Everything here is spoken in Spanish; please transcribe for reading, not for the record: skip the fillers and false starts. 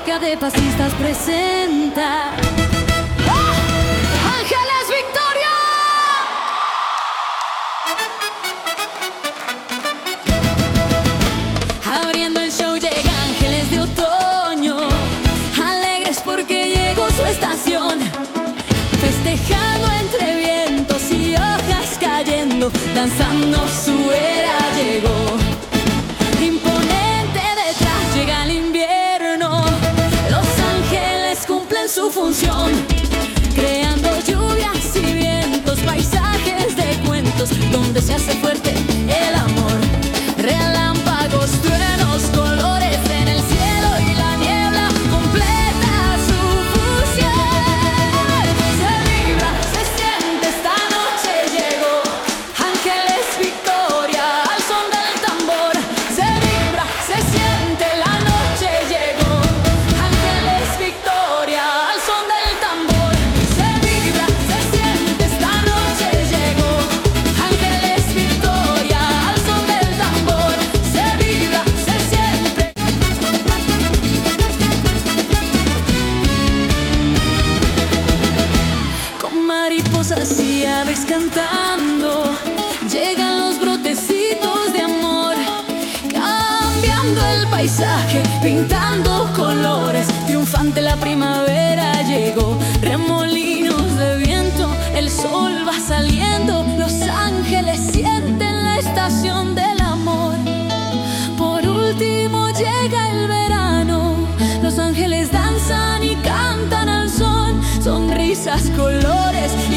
Fábrica de pastistas presenta Ángeles Victoria. Abriendo el show llega Ángeles de Otoño, alegres porque llegó su estación, festejando entre vientos y hojas cayendo, danzando su era llegó. Imponente detrás llega el invierno, los ángeles cumplen su función, creando lluvias y vientos, paisajes de cuentos, donde se hace fuerte el amor. Relámpagos, truenos, colores en el cielo y la niebla completa su fusión. Se vibra, se siente, esta noche llegó Ángeles Victoria al son del tambor. Se vibra, se siente, la noche llegó Ángeles Victoria al son del tambor. Se vibra, se siente, esta noche llegó Ángeles Victoria al son del tambor. Se vibra, se siente. Con mariposas y aves cantando, llegan los brotecitos de amor, cambiando el paisaje, pintando colores. Triunfante la primavera llegó, remolinos de viento, el sol va saliendo, los ángeles sienten la estación del amor. Por último llega el verano, los ángeles danzan y cantan al son, sonrisas, colores